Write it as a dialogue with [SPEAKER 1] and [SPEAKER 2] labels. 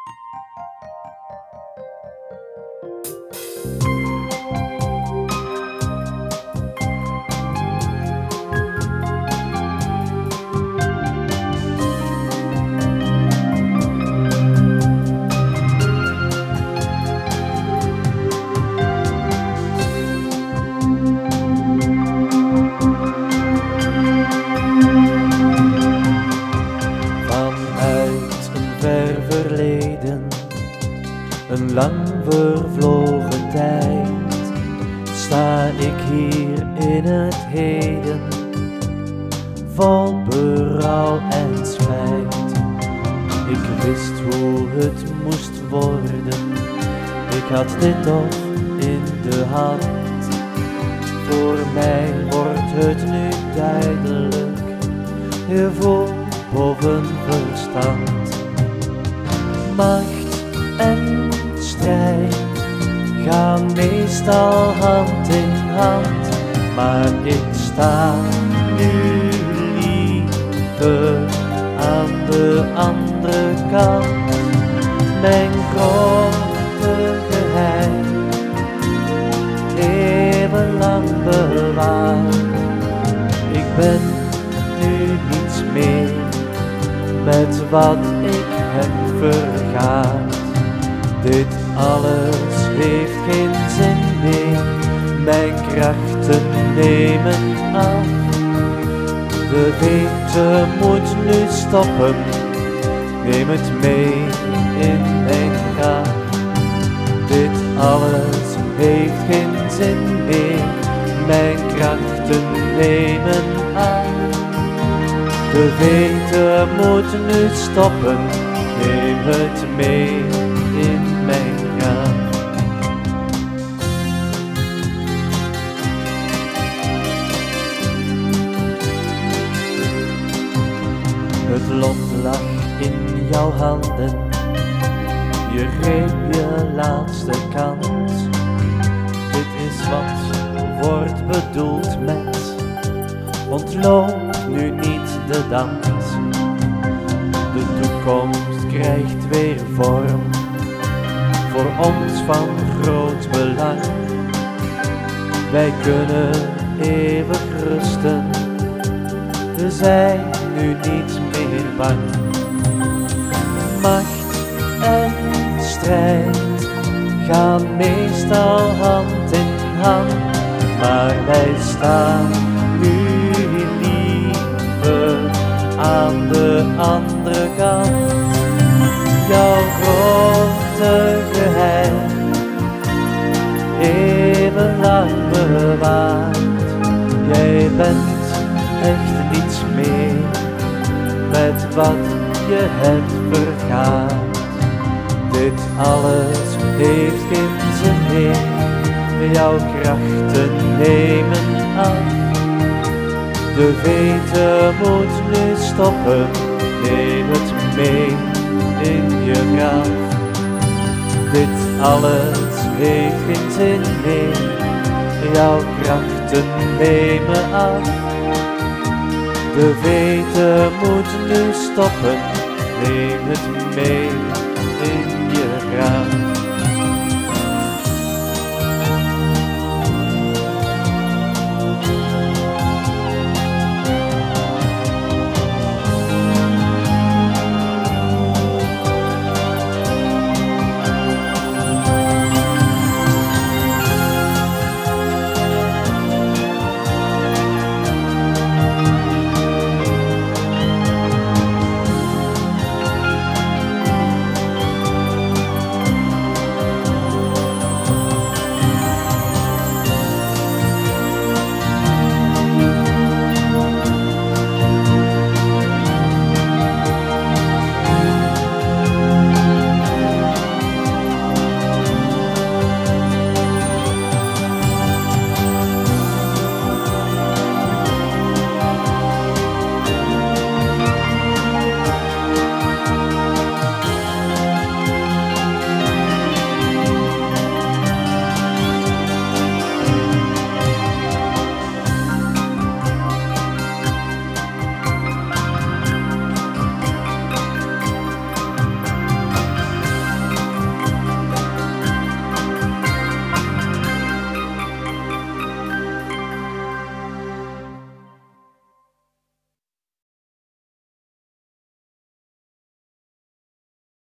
[SPEAKER 1] Een lang vervlogen tijd, sta ik hier in het heden, vol berouw en spijt. Ik wist hoe het moest worden, ik had dit toch in de hand. Voor mij wordt het nu duidelijk, gevoel boven verstand. Macht en strijd gaan meestal hand in hand, maar ik sta nu liever aan de andere kant. Mijn grote geheim, eeuwenlang bewaard. Ik ben nu niets meer met wat ik heb vergaard. Dit alles heeft geen zin meer, mijn krachten nemen af. De weten moet nu stoppen, neem het mee in mijn graf. Dit alles heeft geen zin meer, mijn krachten nemen af. De weten moet nu stoppen, neem het mee in mijn graf. Het lot lag in jouw handen, je greep je laatste kans. Dit is wat wordt bedoeld met ontloop nu niet de dans. De toekomst krijgt weer vorm, voor ons van groot belang. Wij kunnen eeuwig rusten, we zijn nu niet meer bang. Macht en strijd gaan meestal hand in hand, maar wij staan nu liever aan de andere kant. Jouw grote geheim, eeuwenlang bewaard. Jij bent echt niets meer met wat je hebt vergaard. Dit alles heeft geen zin meer, jouw krachten nemen af. De weten moet nu stoppen, neem het mee in je graf. Dit alles heeft geen zin meer, jouw krachten nemen af. De weten moet nu stoppen, neem het mee